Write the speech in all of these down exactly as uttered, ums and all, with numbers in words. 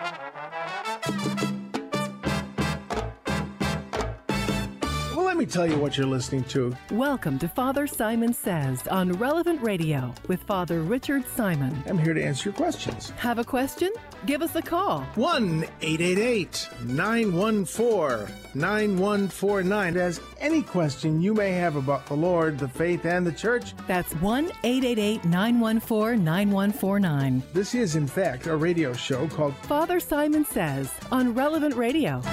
Well, let me tell you what you're listening to. Welcome to Father Simon Says on Relevant Radio with Father Richard Simon. I'm here to answer your questions. Have a question? Give us a call. one eight eight eight, nine one four, nine one four nine. As any question you may have about the Lord, the faith, and the church. That's one eight eight eight, nine one four, nine one four nine. This is, in fact, a radio show called Father Simon Says on Relevant Radio.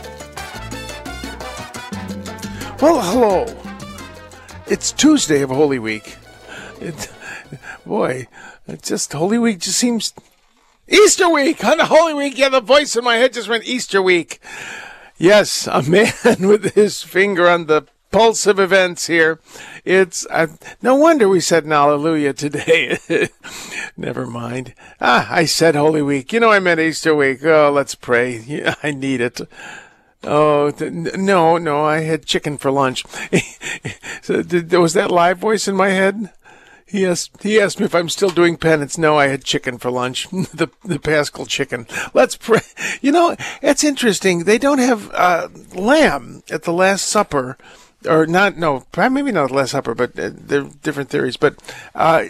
Well, hello. It's Tuesday of Holy Week. It, boy, it just Holy Week just seems Easter week on the Holy Week. Yeah, the voice in my head just went Easter week. Yes, a man with his finger on the pulse of events here. It's uh, no wonder we said an hallelujah today. Never mind. Ah, I said Holy Week. You know, I meant Easter week. Oh, let's pray. Yeah, I need it. Oh, th- no, no, I had chicken for lunch. So, did, was that live voice in my head? He asked, he asked me if I'm still doing penance. No, I had chicken for lunch. the the Paschal chicken. Let's pray. You know, it's interesting. They don't have uh, lamb at the Last Supper. Or not, no, maybe not the Last Supper, but uh, there are different theories. But uh,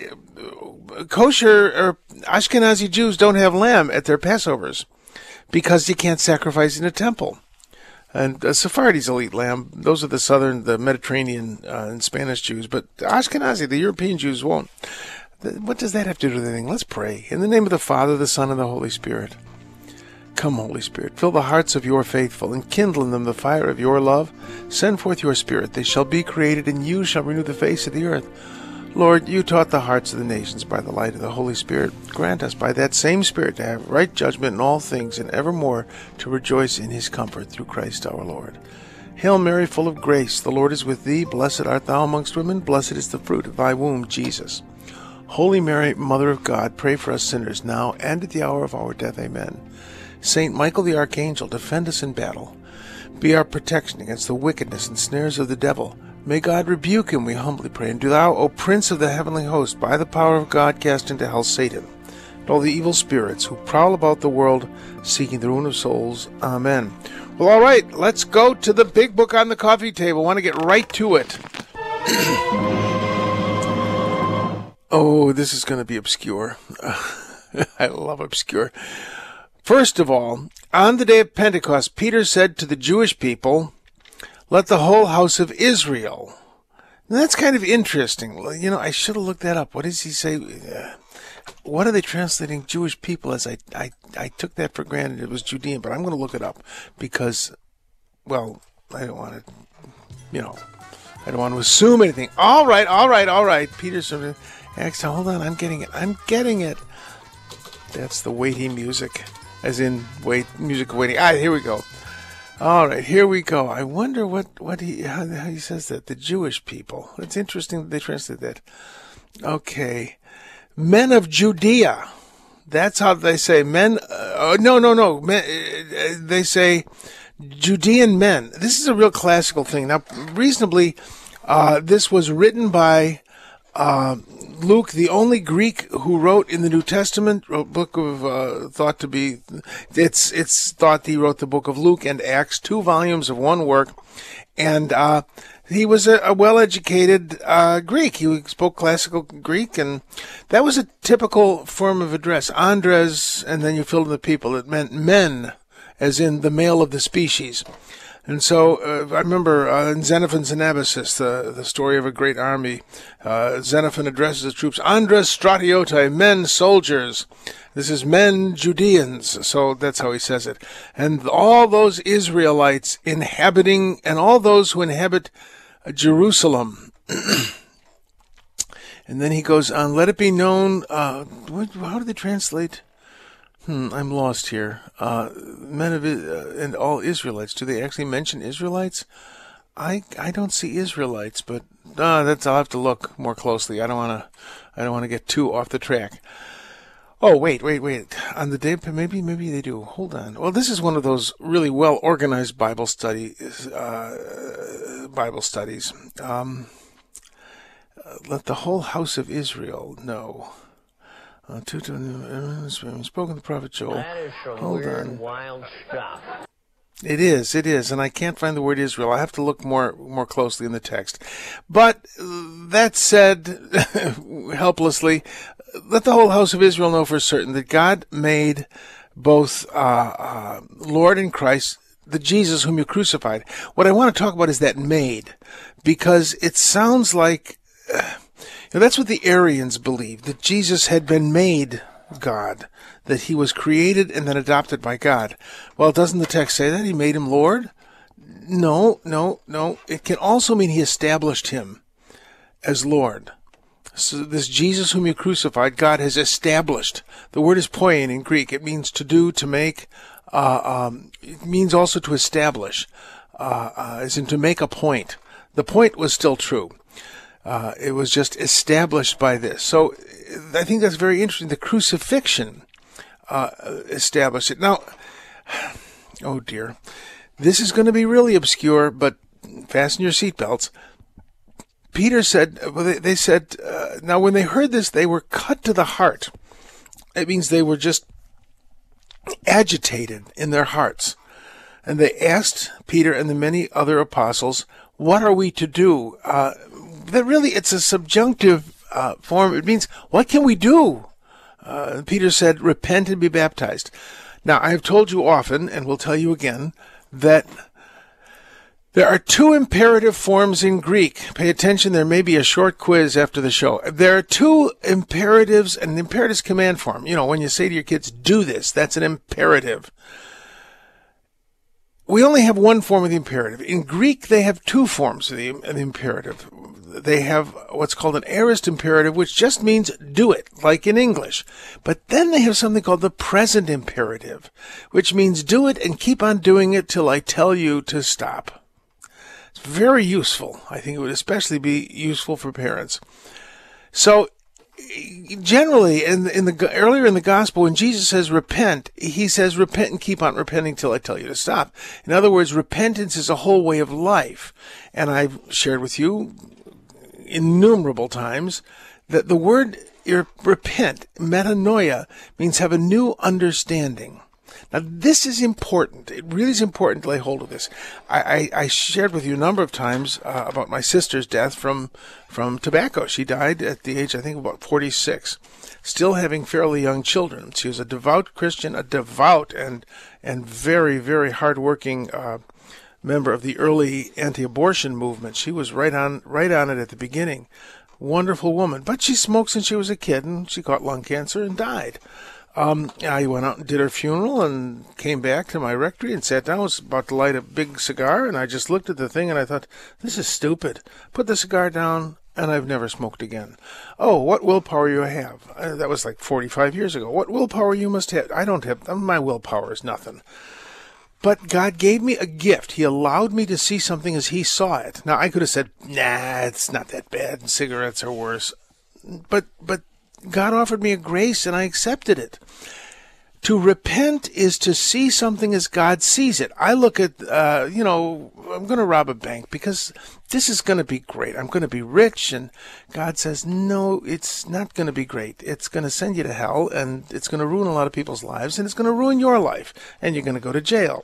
kosher or Ashkenazi Jews don't have lamb at their Passovers because you can't sacrifice in a temple. And uh, Sephardi's will eat lamb. Those are the southern, the Mediterranean uh, and Spanish Jews. But Ashkenazi, the European Jews, won't. What does that have to do with anything? Let's pray. In the name of the Father, the Son, and the Holy Spirit. Come, Holy Spirit, fill the hearts of your faithful, and kindle in them the fire of your love. Send forth your Spirit. They shall be created, and you shall renew the face of the earth. Lord, you taught the hearts of the nations by the light of the Holy Spirit. Grant us by that same Spirit to have right judgment in all things, and evermore to rejoice in his comfort through Christ our Lord. Hail Mary, full of grace, the Lord is with thee. Blessed art thou amongst women. Blessed is the fruit of thy womb, Jesus. Holy Mary, Mother of God, pray for us sinners now and at the hour of our death. Amen. Saint Michael the Archangel, defend us in battle. Be our protection against the wickedness and snares of the devil. May God rebuke him, we humbly pray. And do thou, O Prince of the heavenly host, by the power of God, cast into hell Satan and all the evil spirits who prowl about the world, seeking the ruin of souls. Amen. Well, all right, let's go to the big book on the coffee table. I want to get right to it. Oh, this is going to be obscure. I love obscure. First of all, on the day of Pentecost, Peter said to the Jewish people, let the whole house of Israel. Now, that's kind of interesting. You know, I should have looked that up. What does he say? Uh, what are they translating Jewish people as? I, I, I took that for granted it was Judean, but I'm going to look it up because, well, I don't want to, you know, I don't want to assume anything. All right, all right, all right. Peter sort of asked, hold on, I'm getting it. I'm getting it. That's the weighty music, as in wait, music waiting. Ah, here we go. All right, here we go. I wonder what, what he how, how he says that. The Jewish people. It's interesting that they translate that. Okay. Men of Judea. That's how they say men. Uh, no, no, no. Men, uh, they say Judean men. This is a real classical thing. Now, reasonably, uh, this was written by uh, Luke, the only Greek who wrote in the New Testament, a book of uh, thought to be, it's it's thought he wrote the book of Luke and Acts, two volumes of one work, and uh, he was a, a well-educated uh, Greek. He spoke classical Greek, and that was a typical form of address. Andres, and then you filled in the people. It meant men, as in the male of the species. And so uh, I remember uh, in Xenophon's Anabasis, the, the story of a great army, uh, Xenophon addresses the troops, Andres stratiotai, men, soldiers. This is men, Judeans. So that's how he says it. And all those Israelites inhabiting, and all those who inhabit Jerusalem. And then he goes on, let it be known, uh, what, how do they translate? Hmm, I'm lost here. Uh, men of uh, and all Israelites. Do they actually mention Israelites? I I don't see Israelites, but uh, that's I'll have to look more closely. I don't want to I don't want to get too off the track. Oh wait wait wait. On the day maybe maybe they do. Hold on. Well, this is one of those really well organized Bible study uh, Bible studies. Um, let the whole house of Israel know. Uh, to, to, uh, spoken the prophet Joel. That is some Hold weird, on. wild stuff. It is, it is, and I can't find the word Israel. I have to look more more closely in the text. But that said, helplessly, let the whole house of Israel know for certain that God made both uh, uh, Lord and Christ, the Jesus whom you crucified. What I want to talk about is that made, because it sounds like, uh, you know, that's what the Arians believed, that Jesus had been made God, that he was created and then adopted by God. Well, doesn't the text say that? He made him Lord? No, no, no. It can also mean he established him as Lord. So this Jesus whom you crucified, God has established. The word is poien in Greek. It means to do, to make. Uh, um, it means also to establish, uh, uh, as in to make a point. The point was still true. Uh, it was just established by this. So I think that's very interesting. The crucifixion uh, established it. Now, oh dear, this is going to be really obscure, but fasten your seatbelts. Peter said, well, they, they said, uh, now when they heard this, they were cut to the heart. It means they were just agitated in their hearts. And they asked Peter and the many other apostles, what are we to do? Uh, that really, it's a subjunctive uh, form. It means, what can we do? Uh, Peter said, repent and be baptized. Now, I have told you often, and will tell you again, that there are two imperative forms in Greek. Pay attention, there may be a short quiz after the show. There are two imperatives, and an imperative is command form. You know, when you say to your kids, do this, that's an imperative. We only have one form of the imperative. In Greek, they have two forms of the, of the imperative. They have what's called an aorist imperative, which just means do it, like in English. But then they have something called the present imperative, which means do it and keep on doing it till I tell you to stop. It's very useful. I think it would especially be useful for parents. So generally, in the, in the earlier in the gospel, when Jesus says repent, he says repent and keep on repenting till I tell you to stop. In other words, repentance is a whole way of life. And I've shared with you innumerable times that the word repent, metanoia, means have a new understanding. Now, this is important. It really is important to lay hold of this. I, I, I shared with you a number of times uh, about my sister's death from from tobacco. She died at the age, I think, about forty-six, still having fairly young children. She was a devout Christian, a devout and and very, very hardworking uh, member of the early anti-abortion movement. She was right on right on it at the beginning. Wonderful woman. But she smoked since she was a kid, and she caught lung cancer and died. Um, I went out and did her funeral and came back to my rectory and sat down. I was about to light a big cigar, and I just looked at the thing and I thought, this is stupid. Put the cigar down, and I've never smoked again. Oh, what willpower you have. Uh, that was like forty-five years ago. What willpower you must have. I don't have, my willpower is nothing. But God gave me a gift. He allowed me to see something as he saw it. Now, I could have said, nah, it's not that bad. Cigarettes are worse. But, but, God offered me a grace, and I accepted it. To repent is to see something as God sees it. I look at, uh, you know, I'm going to rob a bank because this is going to be great. I'm going to be rich, and God says, no, it's not going to be great. It's going to send you to hell, and it's going to ruin a lot of people's lives, and it's going to ruin your life, and you're going to go to jail.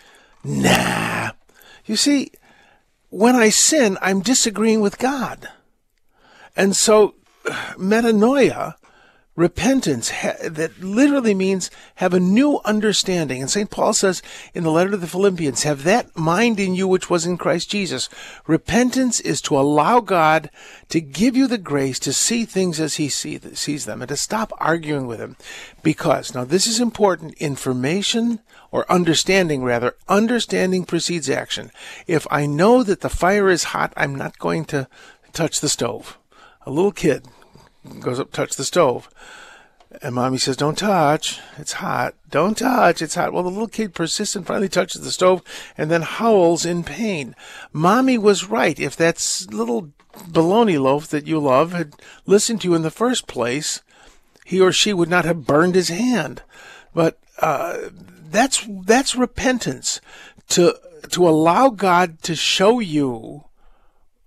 Nah. You see, when I sin, I'm disagreeing with God. And so, metanoia, repentance, ha- that literally means have a new understanding. And Saint Paul says in the letter to the Philippians, have that mind in you which was in Christ Jesus. Repentance is to allow God to give you the grace to see things as he see, sees them and to stop arguing with him. Because, now this is important, information or understanding rather, understanding precedes action. If I know that the fire is hot, I'm not going to touch the stove. A little kid goes up, touch the stove. And mommy says, don't touch. It's hot. Don't touch. It's hot. Well, the little kid persists and finally touches the stove and then howls in pain. Mommy was right. If that little bologna loaf that you love had listened to you in the first place, he or she would not have burned his hand. But uh, that's that's repentance. To to allow God to show you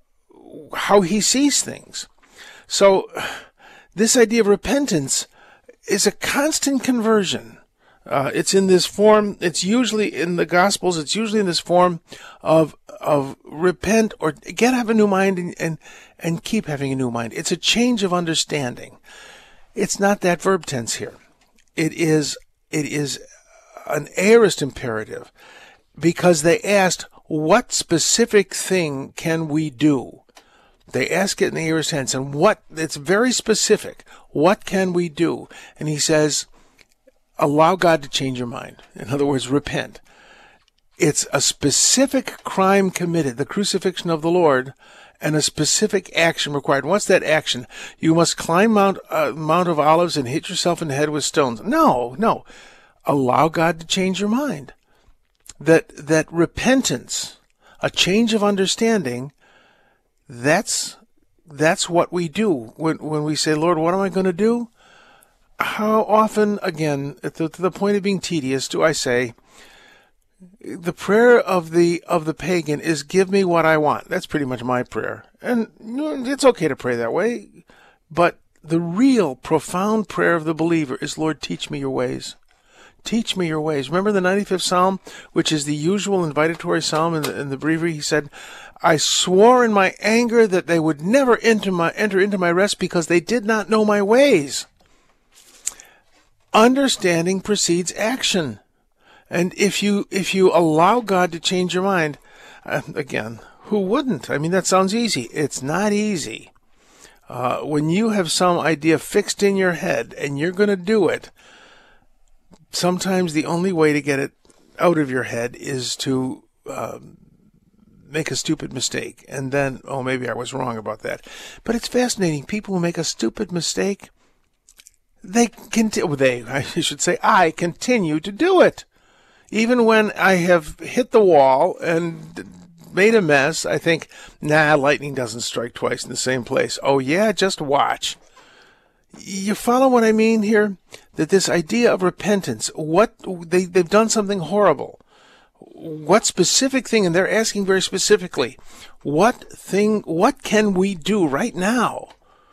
how he sees things. So this idea of repentance is a constant conversion. Uh, it's in this form. It's usually in the Gospels. It's usually in this form of of repent or get have a new mind and, and and keep having a new mind. It's a change of understanding. It's not that verb tense here. It is it is an aorist imperative, because they asked, what specific thing can we do? They ask it in the aorist tense, and what, it's very specific. What can we do? And he says, allow God to change your mind. In other words, repent. It's a specific crime committed, the crucifixion of the Lord, and a specific action required. What's that action? You must climb Mount, uh, Mount of Olives and hit yourself in the head with stones. No, no. Allow God to change your mind. That, that repentance, a change of understanding, that's, that's what we do when, when we say, Lord, what am I going to do? How often, again, at the, to the point of being tedious, do I say, the prayer of the of the pagan is, give me what I want. That's pretty much my prayer. And it's okay to pray that way. But the real profound prayer of the believer is, Lord, teach me your ways. Teach me your ways. Remember the ninety-fifth Psalm, which is the usual invitatory psalm in the, in the breviary? He said, I swore in my anger that they would never enter my, enter into my rest because they did not know my ways. Understanding precedes action. And if you if you allow God to change your mind, uh, again, who wouldn't? I mean, that sounds easy. It's not easy. Uh, when you have some idea fixed in your head and you're going to do it, sometimes the only way to get it out of your head is to uh, make a stupid mistake. And then, oh, maybe I was wrong about that. But it's fascinating. People who make a stupid mistake, they continue, they, I should say, I continue to do it. Even when I have hit the wall and made a mess, I think, nah, lightning doesn't strike twice in the same place. Oh, yeah, just watch. You follow what I mean here? That this idea of repentance, what they, they've done something horrible. What specific thing, and they're asking very specifically, what thing, what can we do right now?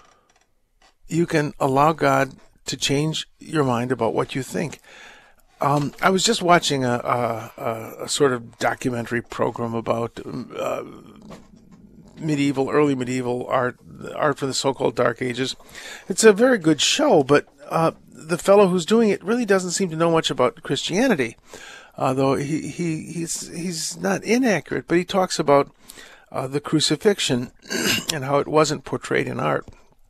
You can allow God to change your mind about what you think. Um, I was just watching a, a, a sort of documentary program about uh, medieval, early medieval art, art from the so-called Dark Ages. It's a very good show, but uh, the fellow who's doing it really doesn't seem to know much about Christianity, uh, though he, he he's he's not inaccurate. But he talks about uh, the crucifixion and how it wasn't portrayed in art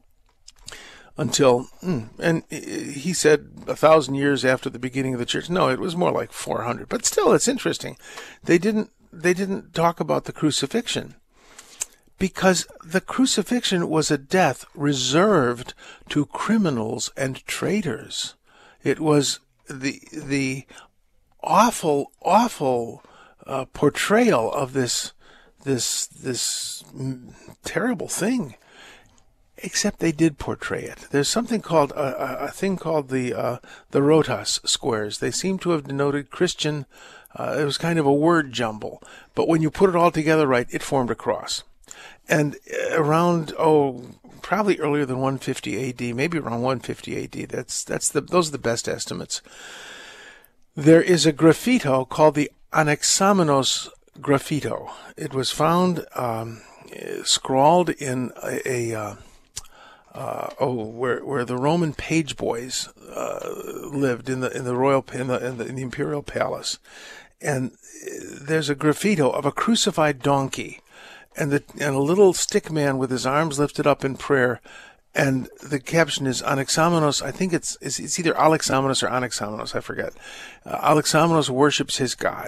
until, and he said a thousand years after the beginning of the church. No, it was more like four hundred. But still, it's interesting. They didn't they didn't talk about the crucifixion, because the crucifixion was a death reserved to criminals and traitors. It was the the awful, awful uh, portrayal of this this this terrible thing. Except they did portray it. There's something called a, a, a thing called the uh, the Rotas squares. They seem to have denoted Christian. Uh, it was kind of a word jumble, but when you put it all together right, it formed a cross. And around oh, probably earlier than one fifty A D, maybe around one fifty A D. That's that's the those are the best estimates. There is a graffito called the Anaxamenos graffito. It was found um, scrawled in a. a uh, Uh, oh, where where the Roman page boys uh, lived in the in the royal in the, in the in the imperial palace, and there's a graffito of a crucified donkey, and the and a little stick man with his arms lifted up in prayer, and the caption is Anaxamenos. I think it's it's, it's either Alexamenos or Anaxamenos. I forget. Uh, Alexamenos worships his god.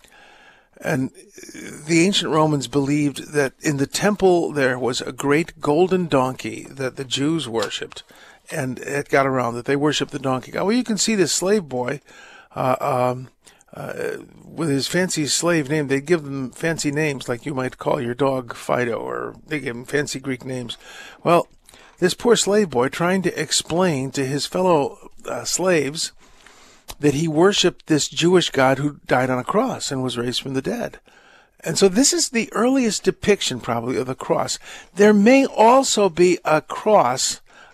And the ancient Romans believed that in the temple there was a great golden donkey that the Jews worshipped, and it got around that they worshipped the donkey god. Well, you can see this slave boy uh, um, uh, with his fancy slave name. They give them fancy names, like you might call your dog Fido, or they give him fancy Greek names. Well, this poor slave boy trying to explain to his fellow uh, slaves that he worshipped this Jewish God who died on a cross and was raised from the dead. And so this is the earliest depiction, probably, of the cross. There may also be a cross,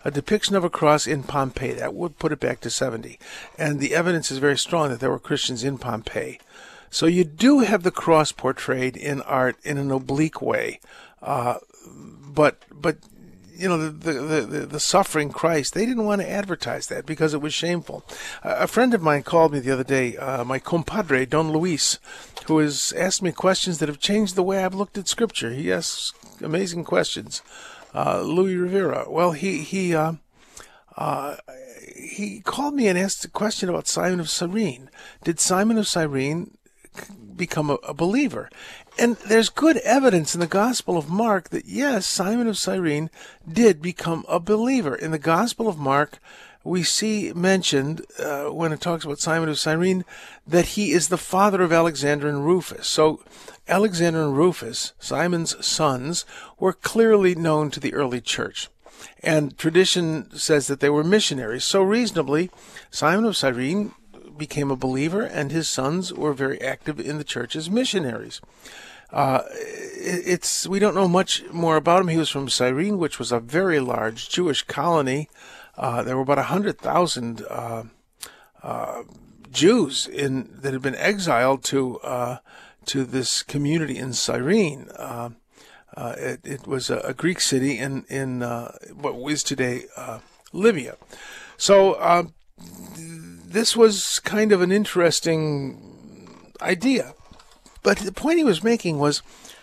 a depiction of a cross in Pompeii. That would put it back to seventy. And the evidence is very strong that there were Christians in Pompeii. So you do have the cross portrayed in art in an oblique way. Uh, but, but you know, the, the, the, the suffering Christ, they didn't want to advertise that because it was shameful. Uh, a friend of mine called me the other day, uh, my compadre, Don Luis, who has asked me questions that have changed the way I've looked at Scripture. He asks amazing questions. Uh, Louis Rivera. Well, he, he, uh, uh, he called me and asked a question about Simon of Cyrene. Did Simon of Cyrene become a, a believer? And there's good evidence in the Gospel of Mark that, yes, Simon of Cyrene did become a believer. In the Gospel of Mark, we see mentioned, uh, when it talks about Simon of Cyrene, that he is the father of Alexander and Rufus. So Alexander and Rufus, Simon's sons, were clearly known to the early church. And tradition says that they were missionaries. So reasonably, Simon of Cyrene became a believer, and his sons were very active in the church as missionaries. Uh, it's we don't know much more about him. He was from Cyrene, which was a very large Jewish colony. Uh, there were about a hundred thousand uh, uh, Jews in that had been exiled to uh, to this community in Cyrene. Uh, uh, it, it was a, a Greek city in in uh, what is today uh, Libya. So uh, this was kind of an interesting idea. But the point he was making was,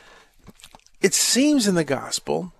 it seems in the gospel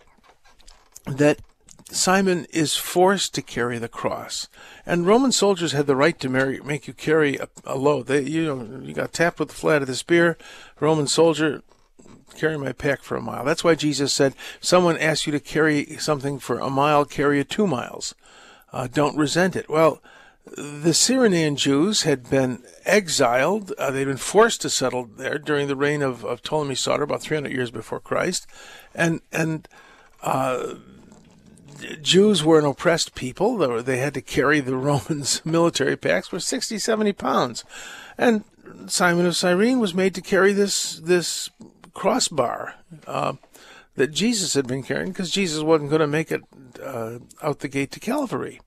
that Simon is forced to carry the cross, and Roman soldiers had the right to marry, make you carry a, a load. They, you know, you got tapped with the flat of the spear. Roman soldier, carry my pack for a mile. That's why Jesus said, someone asks you to carry something for a mile, carry it two miles. Uh, don't resent it. Well, the Cyrenaean Jews had been exiled. Uh, they'd been forced to settle there during the reign of, of Ptolemy Soter, about three hundred years before Christ. And and uh, Jews were an oppressed people. They, were, they had to carry the Romans' military packs for sixty, seventy pounds. And Simon of Cyrene was made to carry this, this crossbar uh, that Jesus had been carrying, because Jesus wasn't going to make it uh, out the gate to Calvary.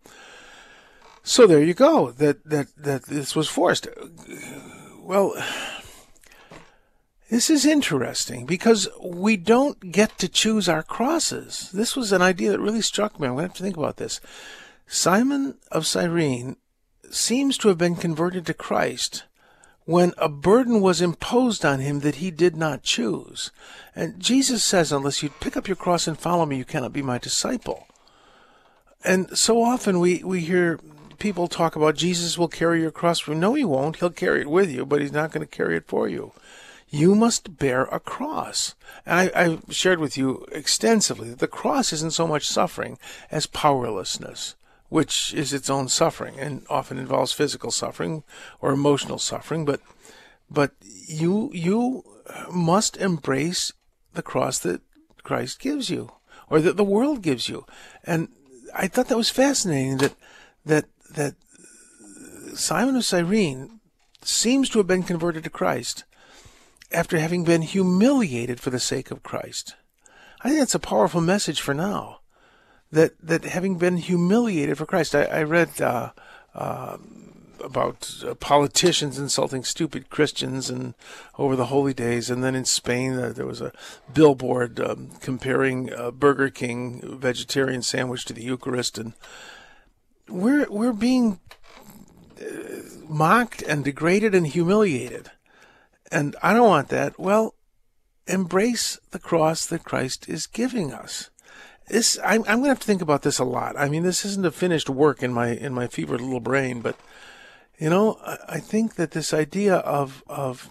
So there you go, that, that, that this was forced. Well, this is interesting because we don't get to choose our crosses. This was an idea that really struck me. I'm going to have to think about this. Simon of Cyrene seems to have been converted to Christ when a burden was imposed on him that he did not choose. And Jesus says, unless you pick up your cross and follow me, you cannot be my disciple. And so often we, we hear people talk about Jesus will carry your cross for you. No, he won't. He'll carry it with you, but he's not going to carry it for you. You must bear a cross. And I, I've shared with you extensively that the cross isn't so much suffering as powerlessness, which is its own suffering and often involves physical suffering or emotional suffering. But but you you must embrace the cross that Christ gives you, or that the world gives you. And I thought that was fascinating, that that that Simon of Cyrene seems to have been converted to Christ after having been humiliated for the sake of Christ. I think that's a powerful message for now, that that having been humiliated for Christ. I, I read uh, uh, about uh, politicians insulting stupid Christians and over the holy days, and then in Spain uh, there was a billboard um, comparing uh, Burger King vegetarian sandwich to the Eucharist, and We're we're being uh, mocked and degraded and humiliated, and I don't want that. Well, embrace the cross that Christ is giving us. This I'm I'm going to have to think about this a lot. I mean, this isn't a finished work in my in my fevered little brain, but you know, I, I think that this idea of of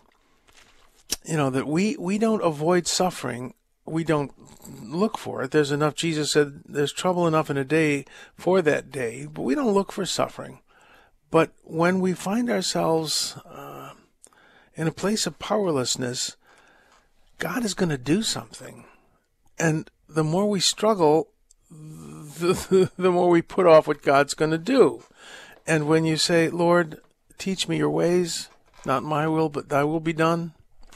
you know that we we don't avoid suffering. We don't look for it. There's enough, Jesus said, there's trouble enough in a day for that day, but we don't look for suffering. But when we find ourselves uh, in a place of powerlessness, God is going to do something. And the more we struggle, the, the more we put off what God's going to do. And when you say, Lord, teach me your ways, not my will, but thy will be done,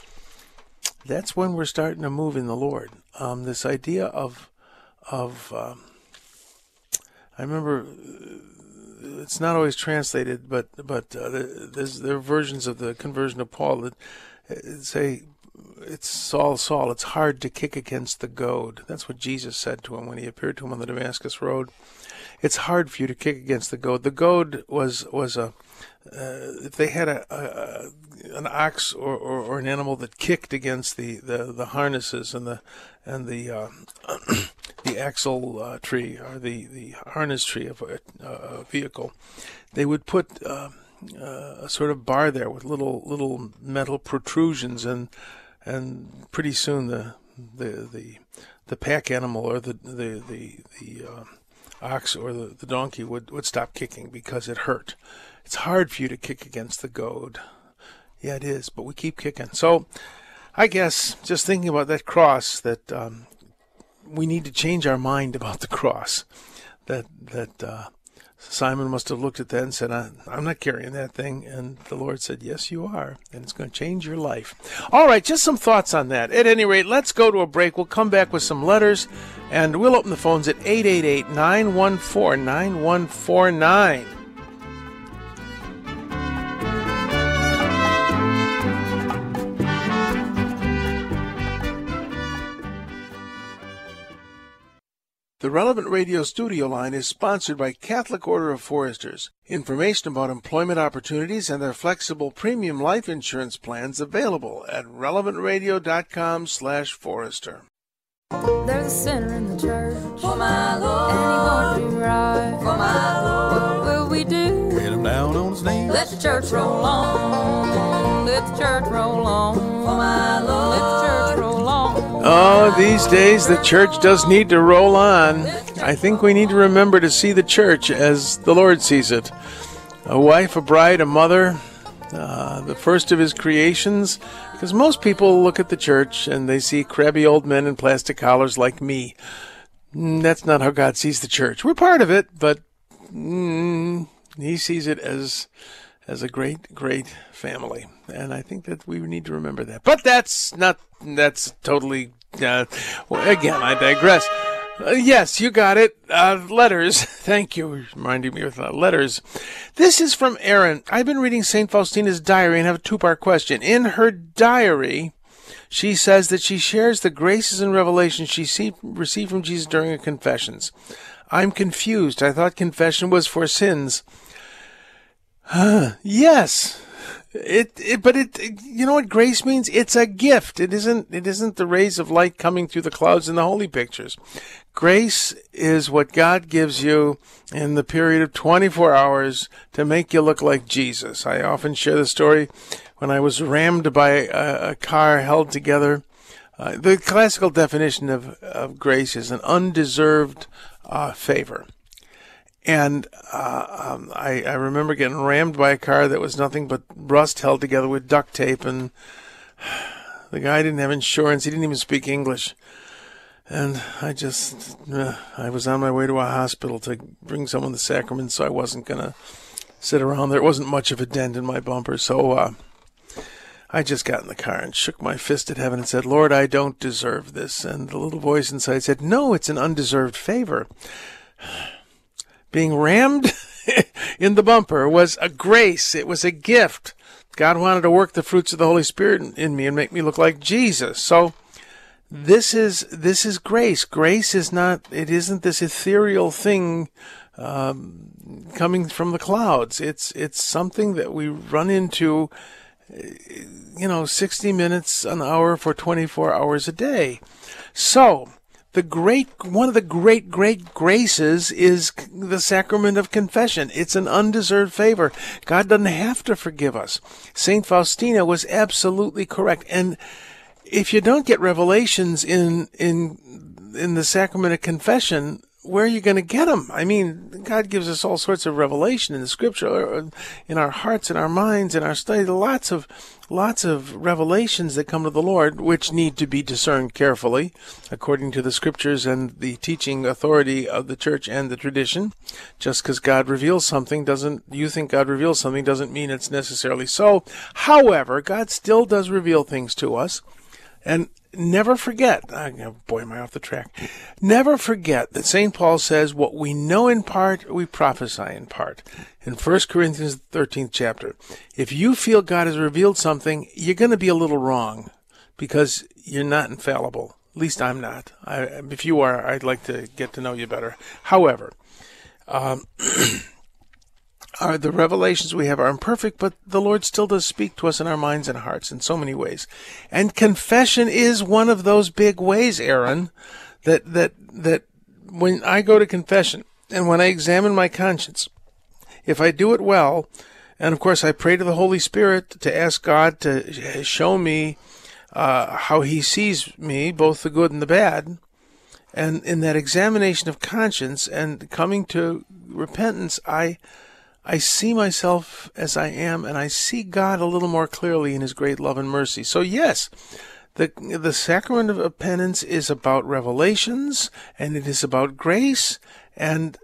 that's when we're starting to move in the Lord. Um, this idea of of um, I remember it's not always translated, but but uh, there's there are versions of the conversion of Paul that say, it's Saul, Saul, it's hard to kick against the goad. That's what Jesus said to him when he appeared to him on the Damascus Road. It's hard for you to kick against the goad. The goad was was a uh, if they had a, a an ox or, or, or an animal that kicked against the, the, the harnesses and the and the uh, the axle uh, tree or the, the harness tree of a, a vehicle, they would put uh, uh, a sort of bar there with little little metal protrusions, and and pretty soon the the the, the pack animal or the the the, the uh, ox or the, the donkey would, would stop kicking because it hurt. It's hard for you to kick against the goad. Yeah, it is, but we keep kicking. So I guess just thinking about that cross, that um, we need to change our mind about the cross. That that uh, Simon must have looked at that and said, I, I'm not carrying that thing. And the Lord said, yes, you are. And it's going to change your life. All right, just some thoughts on that. At any rate, let's go to a break. We'll come back with some letters, and we'll open the phones at eight eight eight, nine one four, nine one four nine. The Relevant Radio studio line is sponsored by Catholic Order of Foresters. Information about employment opportunities and their flexible premium life insurance plans available at relevant radio dot com slash forester. There's a sinner in the church, for my Lord, and he won't do right, for my Lord. What will we do? Get him down on his knees. Let the church roll on, let the church roll on, for my Lord, let the church roll on. Oh, these days the church does need to roll on. I think we need to remember to see the church as the Lord sees it. A wife, a bride, a mother, uh, the first of his creations. Because most people look at the church and they see crabby old men in plastic collars like me. That's not how God sees the church. We're part of it, but mm, he sees it as as a great, great family. And I think that we need to remember that. But that's not, that's totally, uh, well, again, I digress. Uh, yes, you got it. Uh, letters. Thank you for reminding me of uh, letters. This is from Erin. I've been reading Saint Faustina's diary and have a two-part question. In her diary, she says that she shares the graces and revelations she see, received from Jesus during her confessions. I'm confused. I thought confession was for sins. Huh. Yes. It, it, but it, it, you know what grace means? It's a gift. It isn't, it isn't the rays of light coming through the clouds in the holy pictures. Grace is what God gives you in the period of twenty-four hours to make you look like Jesus. I often share the story when I was rammed by a, a car held together. Uh, the classical definition of, of grace is an undeserved uh, favor. And uh, um, I, I remember getting rammed by a car that was nothing but rust held together with duct tape, and the guy didn't have insurance. He didn't even speak English. And I just, uh, I was on my way to a hospital to bring someone the sacrament, so I wasn't going to sit around. There wasn't much of a dent in my bumper, so uh, I just got in the car and shook my fist at heaven and said, Lord, I don't deserve this. And the little voice inside said, no, it's an undeserved favor. Being rammed in the bumper was a grace. It was a gift. God wanted to work the fruits of the Holy Spirit in me and make me look like Jesus. So this is this is grace. Grace is not, it isn't this ethereal thing um, coming from the clouds. It's it's something that we run into, you know, sixty minutes, an hour for twenty-four hours a day. So The great, one of the great, great graces is the sacrament of confession. It's an undeserved favor. God doesn't have to forgive us. Saint Faustina was absolutely correct. And if you don't get revelations in, in, in the sacrament of confession, where are you going to get them? I mean, God gives us all sorts of revelation in the scripture, in our hearts, in our minds, in our study. Lots of, lots of revelations that come to the Lord, which need to be discerned carefully, according to the scriptures and the teaching authority of the church and the tradition. Just because God reveals something doesn't, you think God reveals something doesn't mean it's necessarily so. However, God still does reveal things to us. And never forget, oh boy, am I off the track. Never forget that Saint Paul says, what we know in part, we prophesy in part. In First Corinthians, thirteenth chapter, if you feel God has revealed something, you're going to be a little wrong because you're not infallible. At least I'm not. I, if you are, I'd like to get to know you better. However, um, Our, the revelations we have are imperfect, but the Lord still does speak to us in our minds and hearts in so many ways. And confession is one of those big ways, Aaron, that, that, that when I go to confession and when I examine my conscience, if I do it well, and of course I pray to the Holy Spirit to ask God to show me uh, how he sees me, both the good and the bad, and in that examination of conscience and coming to repentance, I... I see myself as I am, and I see God a little more clearly in his great love and mercy. So yes, the the sacrament of penance is about revelations, and it is about grace, and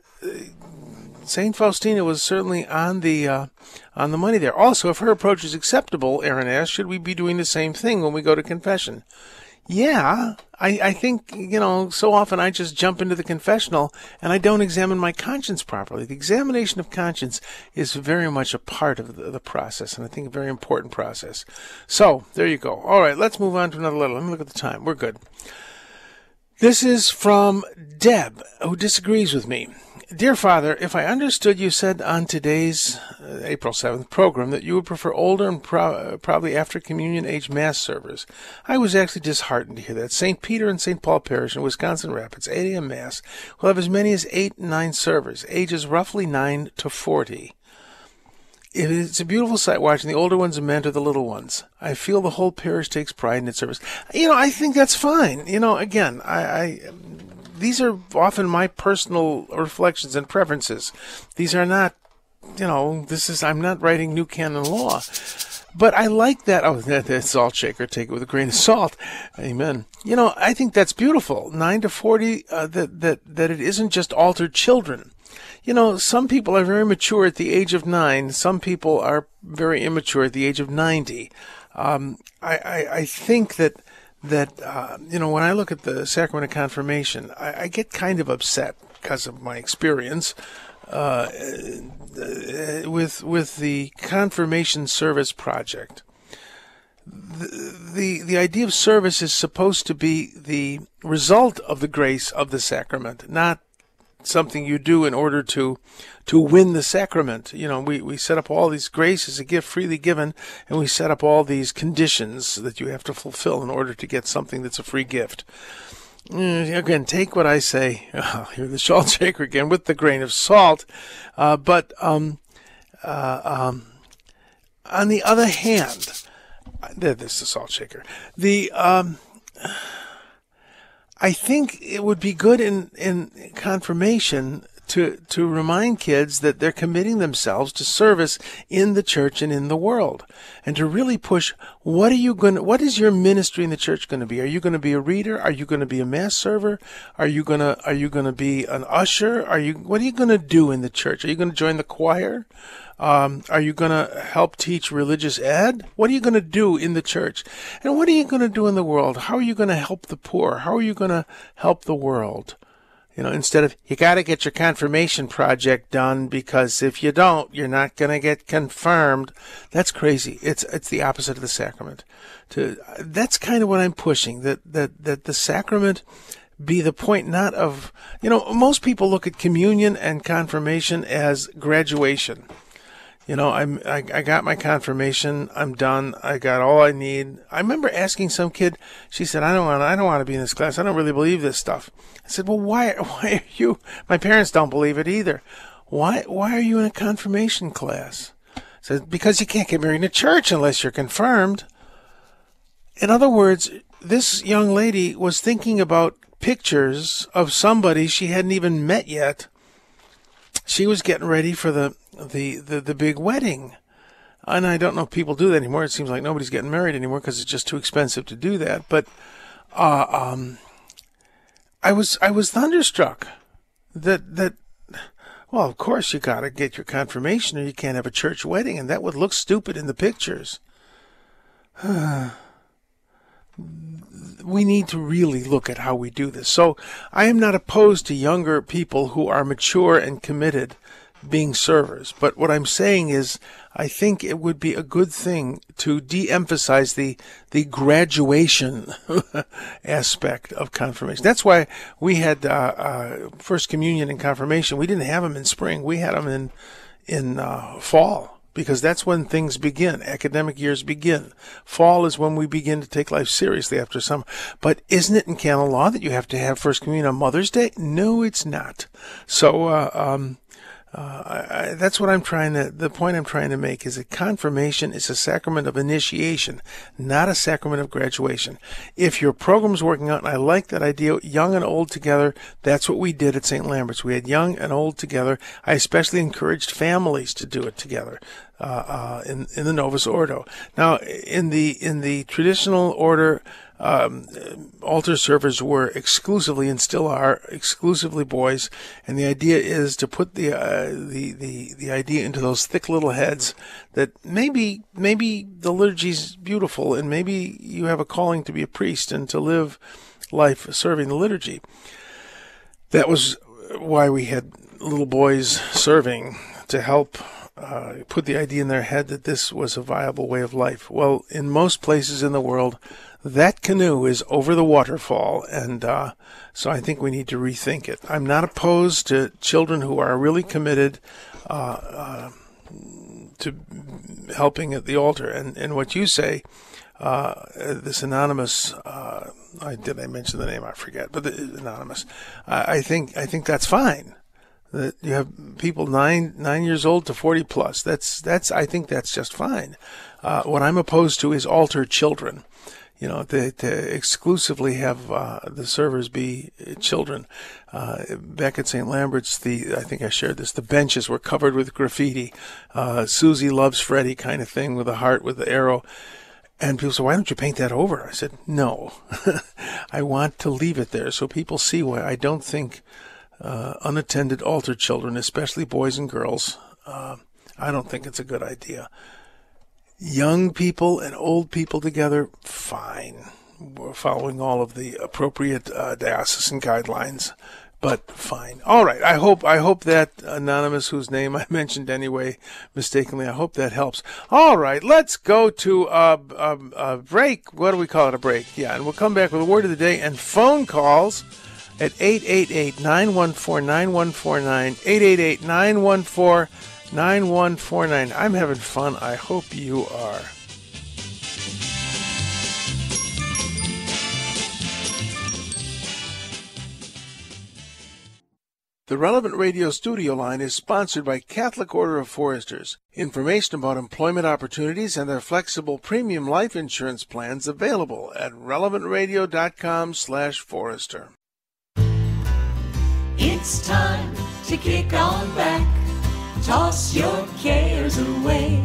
Saint Faustina was certainly on the uh, on the money there. Also, if her approach is acceptable, Aaron asked, should we be doing the same thing when we go to confession? Yeah, I, I think, you know, so often I just jump into the confessional and I don't examine my conscience properly. The examination of conscience is very much a part of the, the process, and I think a very important process. So, there you go. All right, let's move on to another letter. Let me look at the time. We're good. This is from Deb, who disagrees with me. Dear Father, if I understood, you said on today's uh, April seventh program that you would prefer older and pro- probably after communion age Mass servers. I was actually disheartened to hear that. Saint Peter and Saint Paul Parish in Wisconsin Rapids, eight a.m. Mass, will have as many as eight and nine servers, ages roughly nine to forty. It's a beautiful sight watching the older ones mentor the little ones. I feel the whole parish takes pride in its service. You know, I think that's fine. You know, again, I... I These are often my personal reflections and preferences. These are not, you know, this is, I'm not writing new canon law. But I like that. Oh, that, that salt shaker, take it with a grain of salt. Amen. You know, I think that's beautiful. nine to forty, uh, that, that, that it isn't just altered children. You know, some people are very mature at the age of nine. Some people are very immature at the age of ninety. Um, I, I, I think that, that, uh, you know, when I look at the sacrament of confirmation, I, I get kind of upset because of my experience uh, with with the confirmation service project. The, the the idea of service is supposed to be the result of the grace of the sacrament, not something you do in order to to win the sacrament. You know, we, we set up all these grace as a gift freely given, and we set up all these conditions that you have to fulfill in order to get something that's a free gift. Mm, again, take what I say, oh, hear the salt shaker again, with the grain of salt. Uh, but um, uh, um, on the other hand, there, there's the salt shaker. The um, I think it would be good in, in confirmation to to remind kids that they're committing themselves to service in the church and in the world, and to really push, what are you going to, what is your ministry in the church going to be? Are you going to be a reader? Are you going to be a Mass server? Are you going to are you going to be an usher? Are you what are you going to do in the church? Are you going to join the choir? Um, are you going to help teach religious ed? What are you going to do in the church? And what are you going to do in the world? How are you going to help the poor? How are you going to help the world? You know, instead of, you got to get your confirmation project done, because if you don't, you're not going to get confirmed. That's crazy. It's it's the opposite of the sacrament. To that's kind of what I'm pushing, that that that the sacrament be the point, not of, you know, most people look at communion and confirmation as graduation. You know, I'm, I, I got my confirmation. I'm done. I got all I need. I remember asking some kid, she said, I don't want, I don't want to be in this class. I don't really believe this stuff. I said, well, why, why are you, my parents don't believe it either. Why, why are you in a confirmation class? I said, because you can't get married in a church unless you're confirmed. In other words, this young lady was thinking about pictures of somebody she hadn't even met yet. She was getting ready for the, the, the, the big wedding. And I don't know if people do that anymore. It seems like nobody's getting married anymore because it's just too expensive to do that. But uh, um, I was I was thunderstruck that, that well, of course you got to get your confirmation or you can't have a church wedding, and that would look stupid in the pictures. What we need to really look at how we do this. So I am not opposed to younger people who are mature and committed being servers. But what I'm saying is, I think it would be a good thing to de-emphasize the the graduation aspect of confirmation. That's why we had uh, uh, First Communion and Confirmation. We didn't have them in spring. We had them in in uh, fall, because that's when things begin. Academic years begin. Fall is when we begin to take life seriously after summer. But isn't it in canon law that you have to have First Communion on Mother's Day? No, it's not. So, uh, um, Uh, I, I, that's what I'm trying to, the point I'm trying to make is that confirmation is a sacrament of initiation, not a sacrament of graduation. If your program's working out, and I like that idea, young and old together, that's what we did at Saint Lambert's. We had young and old together. I especially encouraged families to do it together, uh, uh, in, in the Novus Ordo. Now, in the, in the traditional order, Um, altar servers were exclusively, and still are, exclusively boys, and the idea is to put the uh, the the the idea into those thick little heads that maybe maybe the liturgy's beautiful, and maybe you have a calling to be a priest and to live life serving the liturgy. That was why we had little boys serving, to help uh, put the idea in their head that this was a viable way of life. Well, in most places in the world, that canoe is over the waterfall, and uh, so I think we need to rethink it. I'm not opposed to children who are really committed uh, uh, to helping at the altar. And, and what you say, uh, this anonymous, uh, I did I mention the name? I forget, but the, anonymous. I, I think I think that's fine. That you have people nine nine years old to forty plus. That's that's I think that's just fine. Uh, what I'm opposed to is altar children. You know, to, to exclusively have uh, the servers be children. Uh, back at Saint Lambert's, the I think I shared this. The benches were covered with graffiti, uh, "Susie loves Freddie" kind of thing, with a heart with the arrow. And people said, "Why don't you paint that over?" I said, "No, I want to leave it there so people see why I don't think uh, unattended altar children, especially boys and girls, uh, I don't think it's a good idea." Young people and old people together, fine. We're following all of the appropriate uh, diocesan guidelines, but fine. All right. I hope I hope that anonymous, whose name I mentioned anyway mistakenly, I hope that helps. All right. Let's go to a, a, a break. What do we call it? A break. Yeah. And we'll come back with a word of the day and phone calls at eight eight eight, nine one four, nine one four nine, eight eight eight, nine one four, nine one four nine. I'm having fun. I hope you are. The Relevant Radio studio line is sponsored by Catholic Order of Foresters. Information about employment opportunities and their flexible premium life insurance plans available at relevantradio.com slash forester. It's time to kick on back. Toss your cares away.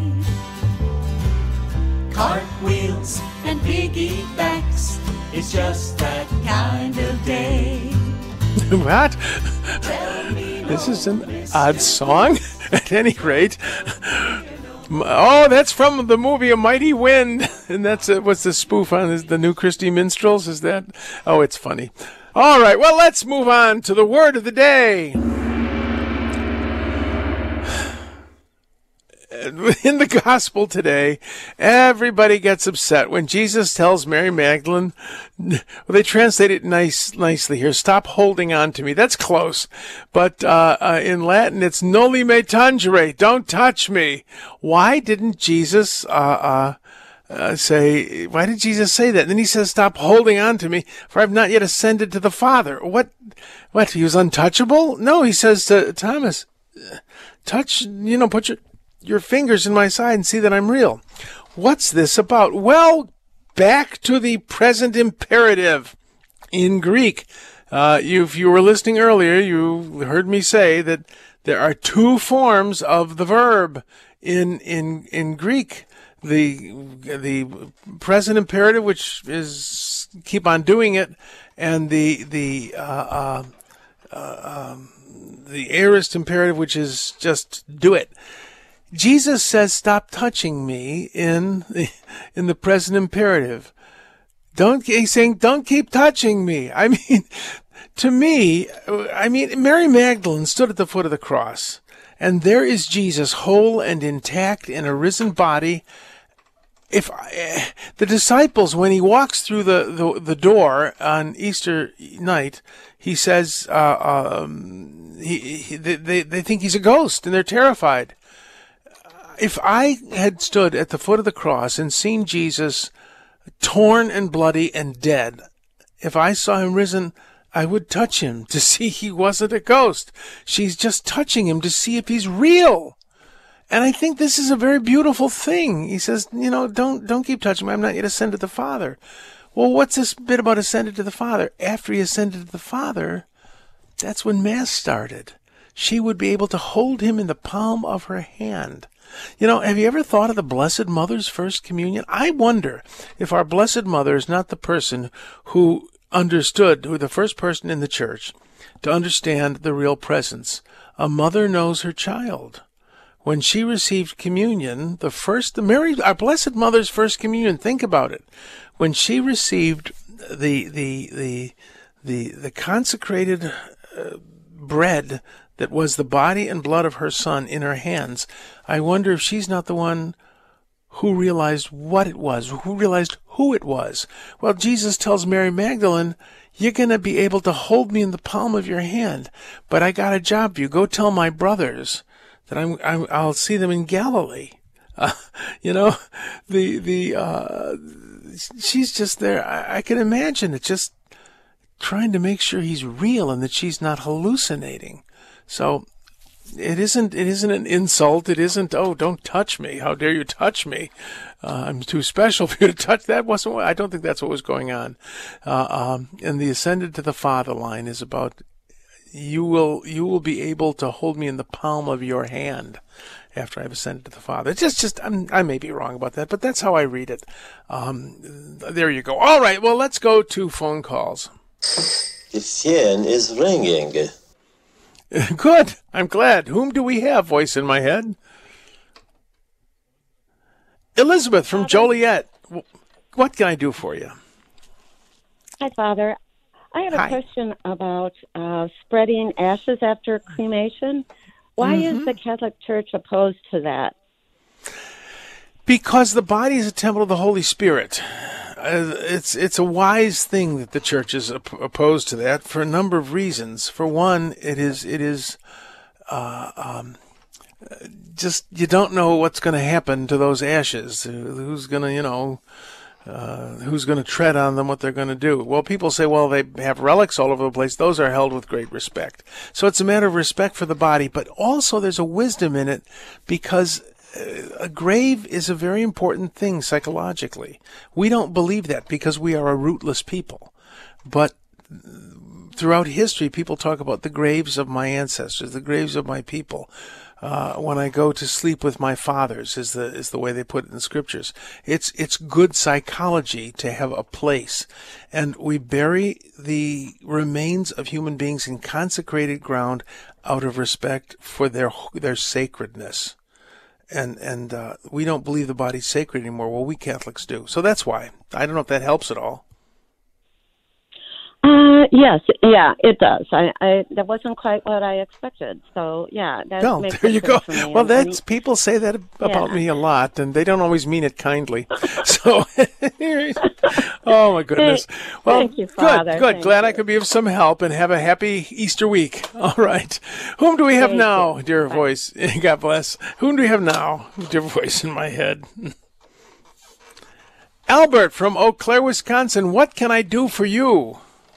Cartwheels and piggybacks. It's just that kind of day. What? This is an odd song, at any rate. Oh, that's from the movie A Mighty Wind. And that's uh, what's the spoof on? Is the New Christy Minstrels? Is that? Oh, it's funny. All right, well, let's move on to the word of the day. In the gospel today, everybody gets upset when Jesus tells Mary Magdalene, well, they translate it nice, nicely here, stop holding on to me. That's close. But uh, uh, in Latin, it's noli me tangere, don't touch me. Why didn't Jesus uh, uh, uh, say, why did Jesus say that? And then he says, stop holding on to me, for I've not yet ascended to the Father. What? What? He was untouchable? No, he says to Thomas, touch, you know, put your... your fingers in my side and see that I'm real. What's this about? Well, back to the present imperative in Greek. Uh, you, if you were listening earlier, you heard me say that there are two forms of the verb in in in Greek. The the present imperative, which is keep on doing it, and the the uh, uh, uh, um, the aorist imperative, which is just do it. Jesus says, stop touching me in the, in the present imperative. Don't, he's saying, don't keep touching me. I mean, to me, I mean, Mary Magdalene stood at the foot of the cross, and there is Jesus whole and intact in a risen body. If uh, the disciples, when he walks through the, the, the door on Easter night, he says, uh, um, he, he, they, they think he's a ghost, and they're terrified. If I had stood at the foot of the cross and seen Jesus torn and bloody and dead, if I saw him risen, I would touch him to see he wasn't a ghost. She's just touching him to see if he's real. And I think this is a very beautiful thing. He says, you know, don't don't keep touching me. I'm not yet ascended to the Father. Well, what's this bit about ascended to the Father? After he ascended to the Father, that's when Mass started. She would be able to hold him in the palm of her hand. You know, have you ever thought of the Blessed Mother's First Communion? I wonder if our Blessed Mother is not the person who understood, who the first person in the church to understand the real presence. A mother knows her child. When she received communion, the first, the Mary, our Blessed Mother's First Communion, think about it. When she received the the the the the consecrated uh, bread that was the body and blood of her Son in her hands, I wonder if she's not the one who realized what it was, who realized who it was. Well, Jesus tells Mary Magdalene, you're going to be able to hold me in the palm of your hand, but I got a job for you. Go tell my brothers that I'm, I'm I'll see them in Galilee. Uh, you know, the the uh, she's just there. I, I can imagine it, just trying to make sure he's real and that she's not hallucinating. So it isn't it isn't an insult. It isn't, oh, don't touch me. How dare you touch me? Uh, I'm too special for you to touch. That wasn't what, I don't think that's what was going on. Uh, um, and the ascended to the Father line is about you will you will be able to hold me in the palm of your hand after I've ascended to the Father. It's just, just I'm, I may be wrong about that, but that's how I read it. Um, there you go. All right, well, let's go to phone calls. The phone is ringing. Good. I'm glad. Whom do we have, voice in my head? Elizabeth from Joliet. What can I do for you? Hi, Father. I had a Hi. question about uh, spreading ashes after cremation. Why Mm-hmm. is the Catholic Church opposed to that? Because the body is a temple of the Holy Spirit. Uh, it's it's a wise thing that the church is op- opposed to that for a number of reasons. For one, it is it is uh, um, just you don't know what's going to happen to those ashes. Uh, who's going to you know uh, who's going to tread on them? What they're going to do? Well, people say, well, they have relics all over the place. Those are held with great respect. So it's a matter of respect for the body, but also there's a wisdom in it because a grave is a very important thing psychologically. We don't believe that because we are a rootless people. But throughout history, people talk about the graves of my ancestors, the graves of my people. Uh, when I go to sleep with my fathers, is the is the way they put it in scriptures. It's it's good psychology to have a place, and we bury the remains of human beings in consecrated ground out of respect for their their sacredness. And and uh, we don't believe the body's sacred anymore. Well, we Catholics do. So that's why. I don't know if that helps at all. Uh, yes, yeah, it does. I, I that wasn't quite what I expected. So yeah, that No, makes there you sense go. for me. Well, And- that's people say that about Yeah. me a lot, and they don't always mean it kindly. So, oh my goodness. Thank- Well, thank you, good, Father. good. Thank Glad I you. could be of some help, and have a happy Easter week. All right. Whom do we have Thank now, you. dear Bye. voice? God bless. Whom do we have now, dear voice in my head? Albert from Eau Claire, Wisconsin. What can I do for you?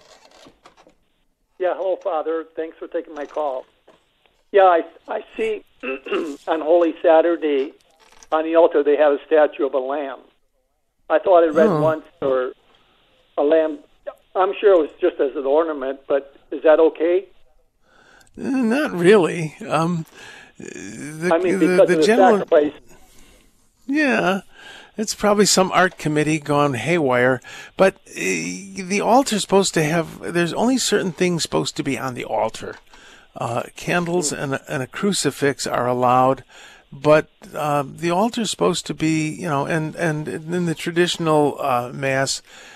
Yeah, hello, Father. Thanks for taking my call. Yeah, I, I see on Holy Saturday on the altar they have a statue of a lamb. I thought I read Oh. once or a lamb. I'm sure it was just as an ornament, but is that okay? Uh, Not really. Um, the, I mean, the, because the of the general, sacrifice. yeah, it's probably some art committee gone haywire. But uh, the altar's supposed to have. There's only certain things supposed to be on the altar. Uh, candles and a, and a crucifix are allowed, but uh, the altar's supposed to be, you know, and and in the traditional uh, mass,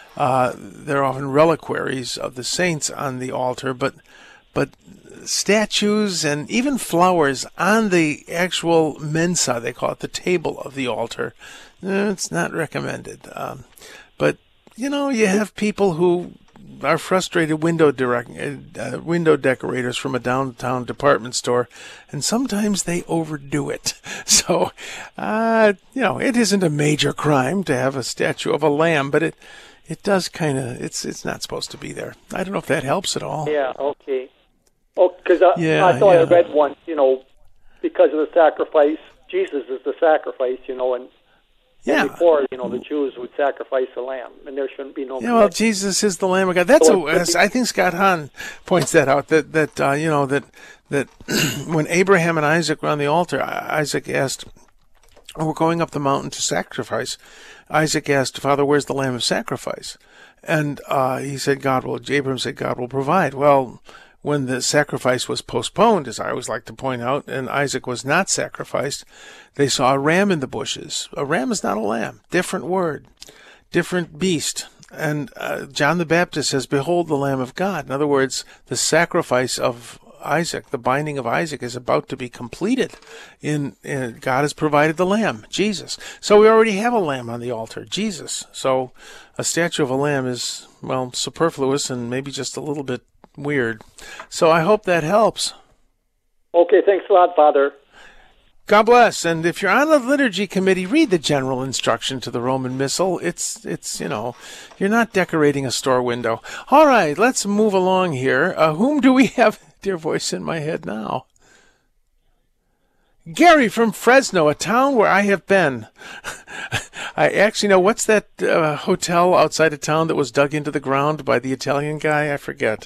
Uh, they're often reliquaries of the saints on the altar, but but statues and even flowers on the actual mensa, they call it the table of the altar, eh, it's not recommended. Um, but, you know, you have people who are frustrated window direct, uh, window decorators from a downtown department store, and sometimes they overdo it. So, uh, you know, it isn't a major crime to have a statue of a lamb, but it it does kind of, it's it's not supposed to be there. I don't know if that helps at all. Yeah, okay. Oh, because I, Yeah, I thought yeah. I read once, you know, because of the sacrifice, Jesus is the sacrifice, you know, and, Yeah. and before, you know, the Jews would sacrifice a lamb, and there shouldn't be no... Yeah, well, Jesus is the Lamb of God. That's So a, it's- I think Scott Hahn points that out, that, that uh, you know, that that when Abraham and Isaac were on the altar, Isaac asked, oh, we're going up the mountain to sacrifice. Isaac asked, Father, where's the lamb of sacrifice? And uh, he said, God will, Abraham said, God will provide. Well, when the sacrifice was postponed, as I always like to point out, and Isaac was not sacrificed, they saw a ram in the bushes. A ram is not a lamb. Different word. Different beast. And uh, John the Baptist says, behold the Lamb of God. In other words, the sacrifice of Isaac, the binding of Isaac, is about to be completed. In, in God has provided the lamb, Jesus. So we already have a lamb on the altar, Jesus. So a statue of a lamb is, well, superfluous and maybe just a little bit weird. So I hope that helps. Okay, thanks a lot, Father. God bless. And if you're on the liturgy committee, read the general instruction to the Roman Missal. It's, it's, you know, you're not decorating a store window. All right, let's move along here. Uh, whom do we have? Dear voice in my head now. Gary from Fresno, a town where I have been. I actually know, what's that uh, hotel outside of town that was dug into the ground by the Italian guy? I forget.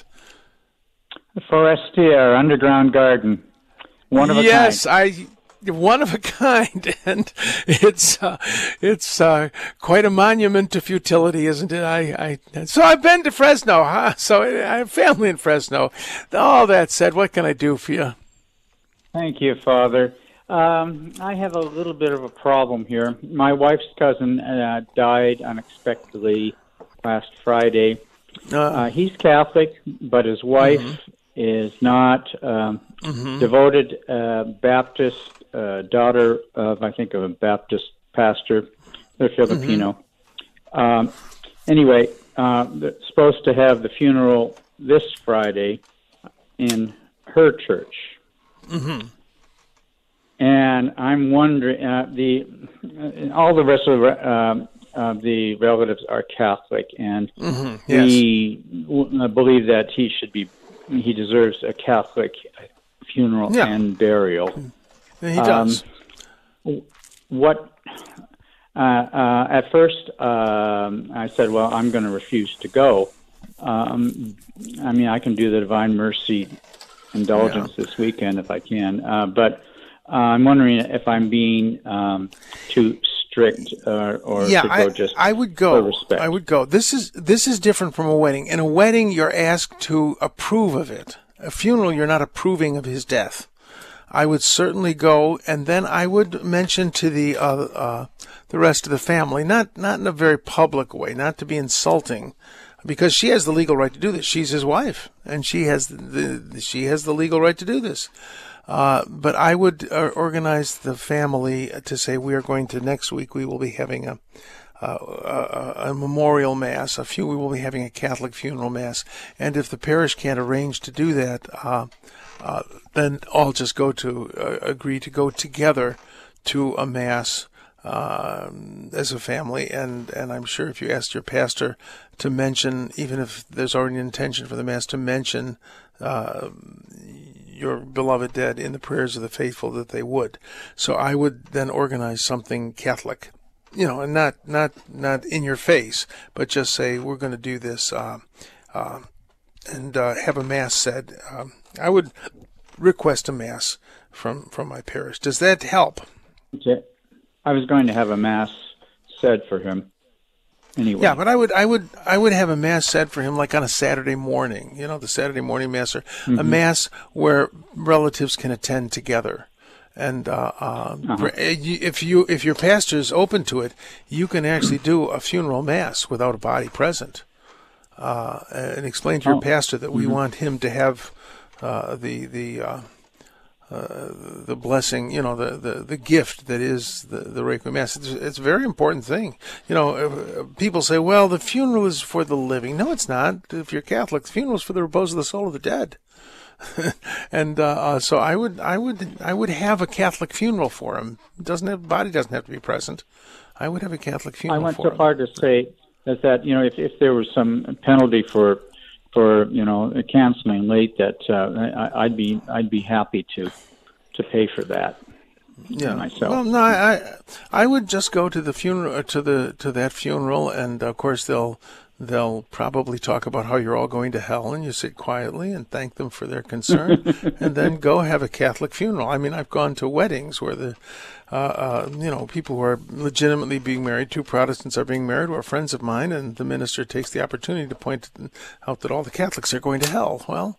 Forestier, Underground Garden. One of a yes, kind. I one of a kind, and it's uh, it's uh, quite a monument to futility, isn't it? I, I so I've been to Fresno, huh? So I have family in Fresno. All that said, what can I do for you? Thank you, Father. Um, I have a little bit of a problem here. My wife's cousin uh, died unexpectedly last Friday. Uh, Uh, he's Catholic, but his wife Mm-hmm. is not. Um, mhm. Devoted uh, Baptist, uh, daughter of, I think, of a Baptist pastor. They're Filipino. Mm-hmm. Um, anyway, uh, they're supposed to have the funeral this Friday in her church. Mm-hmm. And I'm wondering, uh, the uh, all the rest of the, uh, uh, the relatives are Catholic, and Mm-hmm. Yes. we w- believe that he should be, he deserves a Catholic funeral Yeah. and burial. He does. Um, what? Uh, uh, at first, um, I said, "Well, I'm going to refuse to go." Um, I mean, I can do the Divine Mercy indulgence Yeah. this weekend if I can, uh, but uh, I'm wondering if I'm being um, too strict, uh, or yeah, to go I, just I would for go. respect. I would go. This is this is different from a wedding. In a wedding, you're asked to approve of it. A funeral, you're not approving of his death. I would certainly go, and then I would mention to the uh, uh, the rest of the family, not not in a very public way, not to be insulting, because she has the legal right to do this. She's his wife, and she has the, the she has the legal right to do this. Uh, but I would uh, organize the family to say we are going to next week. We will be having a. Uh, a, a memorial mass. A few we will be having a Catholic funeral mass, and if the parish can't arrange to do that, uh, uh, then I'll just go to uh, agree to go together to a mass uh, as a family. And and I'm sure if you asked your pastor to mention, even if there's already an intention for the mass, to mention uh, your beloved dead in the prayers of the faithful, that they would. So I would then organize something Catholic. You know, and not, not, not in your face, but just say, we're going to do this, uh, uh, and, uh, have a mass said. Um, I would request a mass from, from my parish. Does that help? Okay. I was going to have a mass said for him. Anyway. Yeah, but I would, I would, I would have a mass said for him, like on a Saturday morning. You know, the Saturday morning mass, or Mm-hmm. a mass where relatives can attend together. And uh, uh, Uh-huh. if you if your pastor is open to it, you can actually do a funeral mass without a body present, uh, and explain to your Oh. pastor that we Mhm. want him to have uh, the the uh, uh, the blessing, you know, the, the, the gift that is the, the Requiem Mass. It's, it's a very important thing. You know, uh, people say, well, the funeral is for the living. No, it's not. If you're Catholic, the funeral is for the repose of the soul of the dead. and uh, uh, so I would, I would, I would have a Catholic funeral for him. It doesn't have body doesn't have to be present. I would have a Catholic funeral. I went for so him. far to say is that, you know, if, if there was some penalty for for you know canceling late, that uh, I, I'd be I'd be happy to to pay for that. Yeah. Myself. Well, no, I I would just go to the funeral to the to that funeral, and of course they'll they'll probably talk about how you're all going to hell, and you sit quietly and thank them for their concern, and then go have a Catholic funeral. I mean, I've gone to weddings where the uh, uh, you know people who are legitimately being married, two Protestants are being married, who are friends of mine, and the minister takes the opportunity to point out that all the Catholics are going to hell. Well.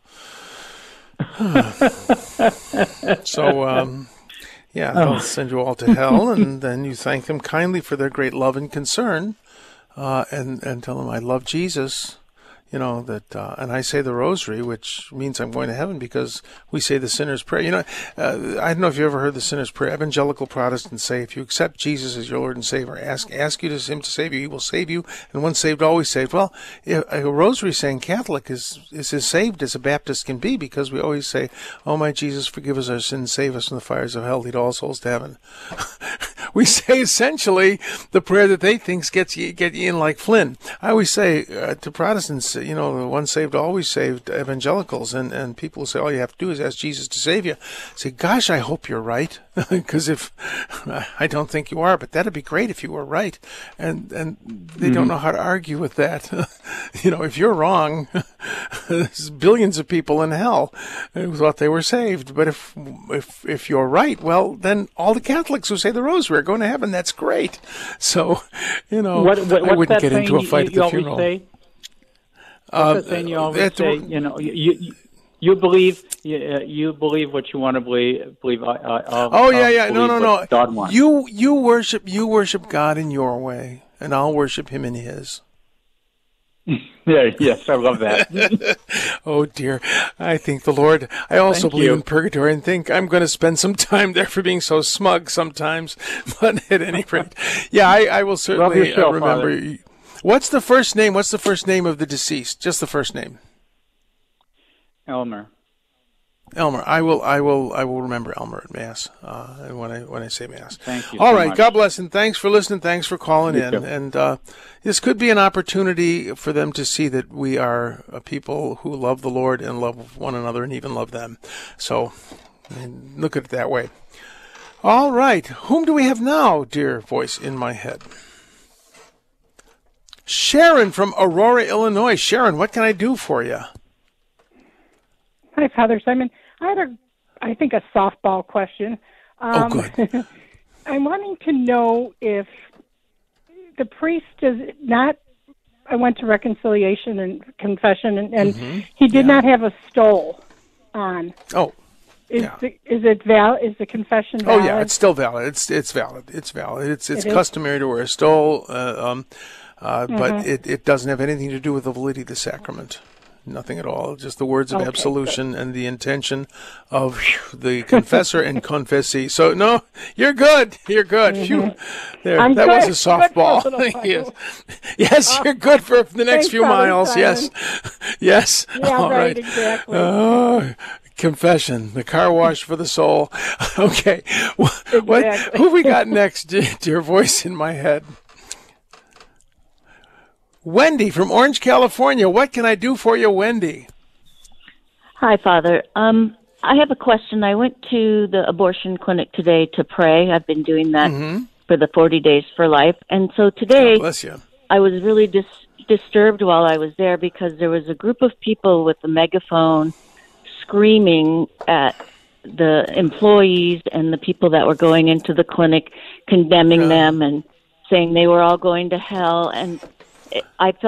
so, um, yeah, they'll send you all to hell, and then you thank them kindly for their great love and concern, uh, and, and tell them, I love Jesus, you know, that, uh, and I say the rosary, which means I'm going to heaven because we say the sinner's prayer. You know, uh, I don't know if you ever heard the sinner's prayer. Evangelical Protestants say, if you accept Jesus as your Lord and Savior, ask ask you to him to save you, he will save you, and once saved, always saved. Well, a rosary saying Catholic is, is as saved as a Baptist can be, because we always say, oh my Jesus, forgive us our sins, save us from the fires of hell, lead all souls to heaven. We say essentially the prayer that they think gets you, get you in like Flynn. I always say uh, to Protestants, you know, once saved, always saved, evangelicals, and, and people say all you have to do is ask Jesus to save you. I say, gosh, I hope you're right, because if I don't think you are, but that'd be great if you were right. And and they mm-hmm. don't know how to argue with that. You know, if you're wrong, there's billions of people in hell who thought they were saved. But if if if you're right, well, then all the Catholics who say the rosary are going to heaven. That's great. So, you know, what, what, I wouldn't get into a you, fight you, at the funeral. Say? What's Uh, that saying you always at the- say? You know, you you, you believe you, uh, you believe what you want to believe. Believe. Uh, uh, Oh yeah, yeah. uh, No, no, believe no. what God wants. You you worship you worship God in your way, and I'll worship Him in His. Yeah, yes, I love that. Oh dear, I think the Lord. I also Thank believe you. in purgatory and think I'm going to spend some time there for being so smug sometimes. But at any rate, yeah, I, I will certainly yourself, uh, remember. Father. What's the first name? What's the first name of the deceased? Just the first name. Elmer. Elmer. I will. I will. I will remember Elmer at Mass. Uh, when I when I say Mass. Thank you All so right. much. God bless, and thanks for listening. Thanks for calling You in. too. And uh, this could be an opportunity for them to see that we are a people who love the Lord and love one another, and even love them. So, I mean, look at it that way. All right. Whom do we have now, dear voice in my head? Sharon from Aurora, Illinois. Sharon, what can I do for you? Hi, Father Simon. I had a, I think, a softball question. Um, oh, good. I'm wanting to know if the priest does not. I went to reconciliation and confession, and, and mm-hmm. he did yeah. not have a stole on. Oh. Is yeah. the is it val? Is the confession valid? Oh yeah, it's still valid. It's it's valid. It's valid. It's it's it customary to wear a stole, uh, um, uh, mm-hmm. but it, it doesn't have anything to do with the validity of the sacrament. Nothing at all. Just the words of okay, absolution good. and the intention of the confessor and confessee. So no, you're good. You're good. Mm-hmm. Phew. There, I'm that good. was a softball. yes, yes, you're good for the next Thanks, few Father miles. Simon. Yes, yes. Yeah, all right, right. exactly. Oh, confession, the car wash for the soul. Okay, what, Exactly. who have we got next, dear, dear voice in my head? Wendy from Orange, California. What can I do for you, Wendy? Hi, Father. Um, I have a question. I went to the abortion clinic today to pray. I've been doing that Mm-hmm. for the forty days for life. And so God today bless you. I was really dis- disturbed while I was there because there was a group of people with a megaphone screaming at the employees and the people that were going into the clinic, condemning Yeah. them and saying they were all going to hell. And it, I felt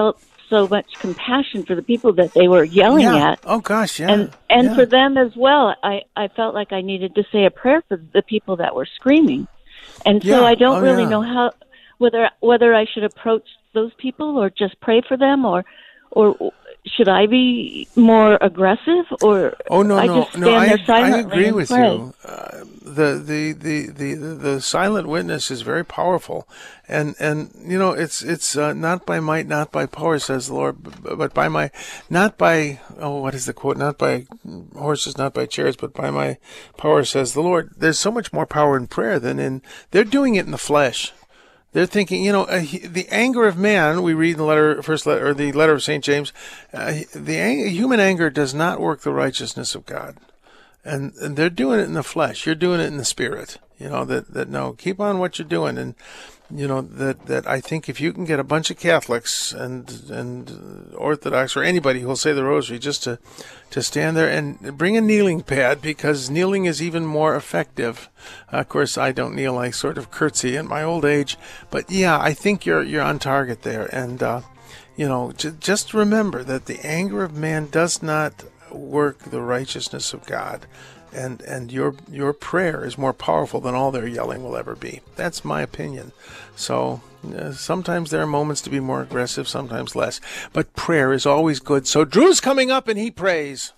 so much compassion for the people that they were yelling yeah. at. Oh gosh, yeah. And and yeah. for them as well. I, I felt like I needed to say a prayer for the people that were screaming. And so Yeah. I don't Oh, really yeah. know how whether whether I should approach those people or just pray for them, or or should I be more aggressive, or Oh no, I no, just stand no! I, there I silently agree and with pray? you. Uh, the, the the the the silent witness is very powerful, and and you know it's it's uh, not by might, not by power, says the Lord, but, but by my, not by oh what is the quote? Not by horses, not by chariots, but by my power, says the Lord. There's so much more power in prayer than in. They're doing it in the flesh. They're thinking, you know, uh, he, the anger of man. We read in the letter, first letter, or the letter of Saint James. Uh, the ang- human anger does not work the righteousness of God, and, and they're doing it in the flesh. You're doing it in the spirit. You know that that no, keep on what you're doing, and you know that that I think if you can get a bunch of Catholics and and Orthodox or anybody who'll say the Rosary just to to stand there and bring a kneeling pad, because kneeling is even more effective. Uh, of course, I don't kneel; I sort of curtsy in my old age. But yeah, I think you're you're on target there, and uh, you know, j- just remember that the anger of man does not work the righteousness of God. And and your your prayer is more powerful than all their yelling will ever be. That's my opinion. So uh, sometimes there are moments to be more aggressive, sometimes less. But prayer is always good. So Drew's coming up and he prays.